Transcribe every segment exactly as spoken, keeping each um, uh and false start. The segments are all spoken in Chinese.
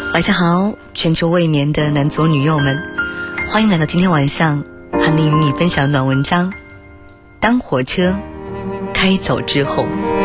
晚上好，全球未眠的男左女右们，欢迎来到今天晚上韩丽与你分享的暖文章。当火车开走之后，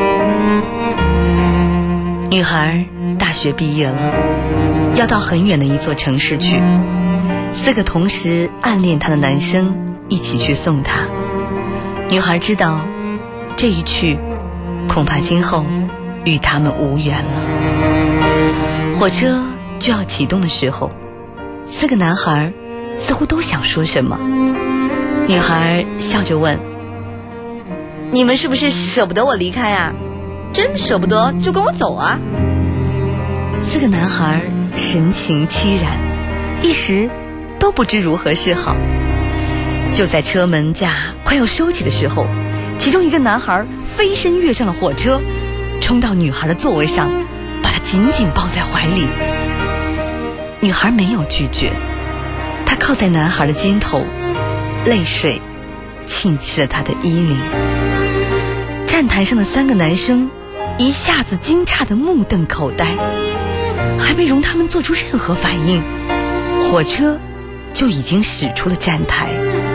女孩大学毕业了，要到很远的一座城市去，四个同时暗恋她的男生一起去送她。女孩知道这一去恐怕今后与他们无缘了。火车就要启动的时候，四个男孩似乎都想说什么。女孩笑着问：你们是不是舍不得我离开啊？真舍不得就跟我走啊。四个男孩神情凄然，一时都不知如何是好。就在车门架快要收起的时候，其中一个男孩飞身跃上了火车，冲到女孩的座位上，把她紧紧抱在怀里。女孩没有拒绝，她靠在男孩的肩头，泪水浸湿了他的衣领。站台上的三个男生一下子惊诧得目瞪口呆，还没容他们做出任何反应，火车就已经驶出了站台。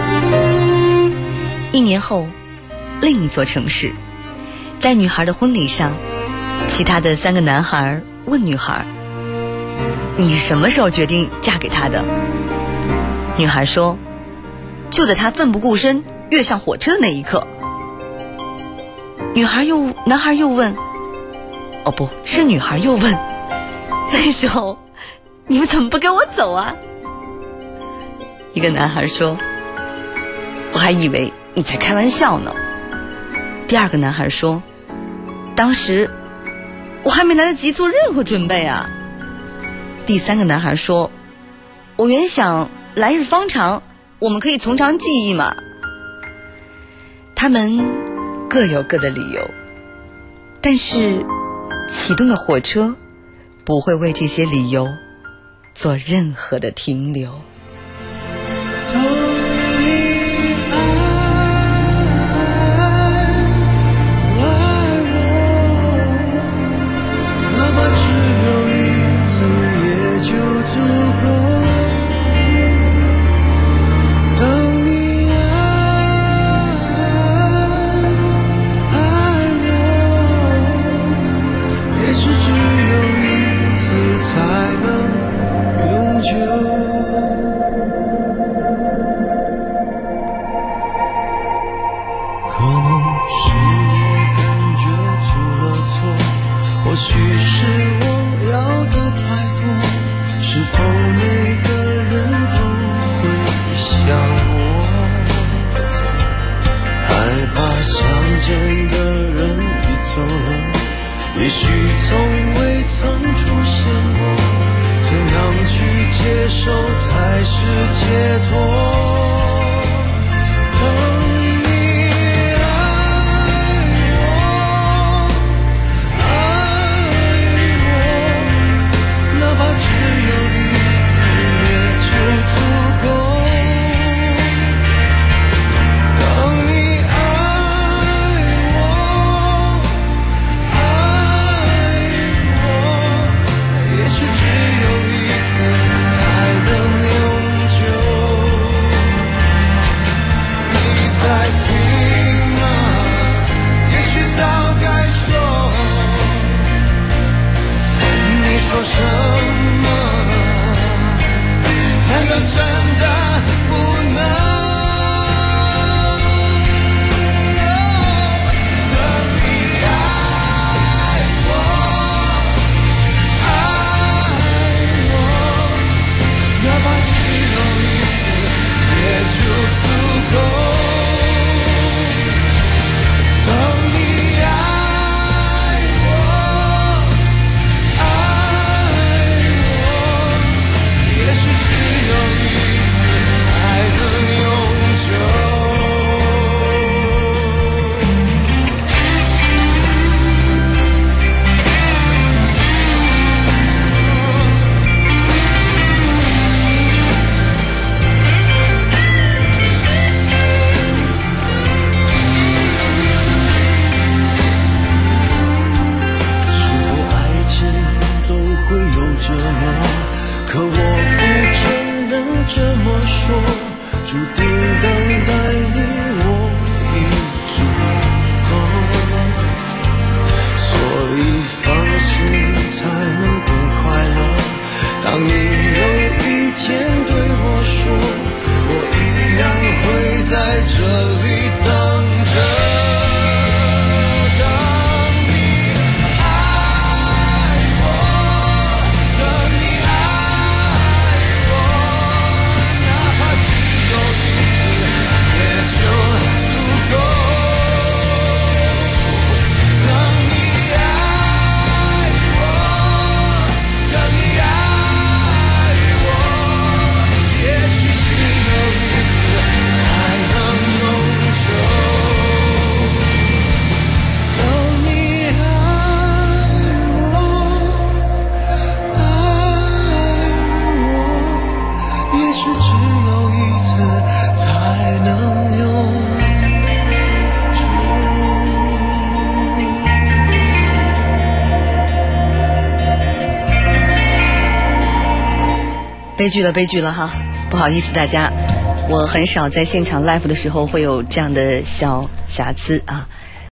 一年后，另一座城市，在女孩的婚礼上，其他的三个男孩问女孩：你什么时候决定嫁给他的？女孩说：就在他奋不顾身跃上火车的那一刻。女孩又男孩又问，哦不是女孩又问，那时候你们怎么不跟我走啊？一个男孩说：我还以为你在开玩笑呢。第二个男孩说：当时我还没来得及做任何准备啊。第三个男孩说：我原想来日方长，我们可以从长计议嘛。他们各有各的理由，但是启动的火车不会为这些理由做任何的停留。 也许从未曾出现过，怎样去接受才是解脱。等你爱我，爱我，哪怕只有一次也就足够。当你说什么？难道真的不能？等你爱我，爱我，哪怕只有一次，也就足够。等你爱我，爱我，也许只有一次。 这么说，注定等待你我已足够，所以放心才能更快乐。当你有一天对我说，我一样会在这里等着。 悲剧了悲剧了哈，不好意思大家，我很少在现场 live 的时候会有这样的小瑕疵啊。